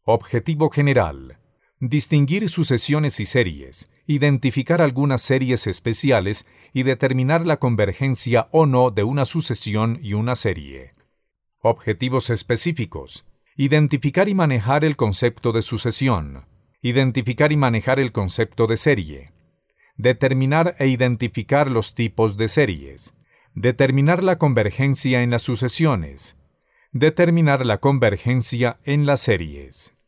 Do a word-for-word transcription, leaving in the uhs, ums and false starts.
Objetivo general. Distinguir sucesiones y series, identificar algunas series especiales y determinar la convergencia o no de una sucesión y una serie. Objetivos específicos. Identificar y manejar el concepto de sucesión. Identificar y manejar el concepto de serie. Determinar e identificar los tipos de series. Determinar la convergencia en las sucesiones. Determinar la convergencia en las series.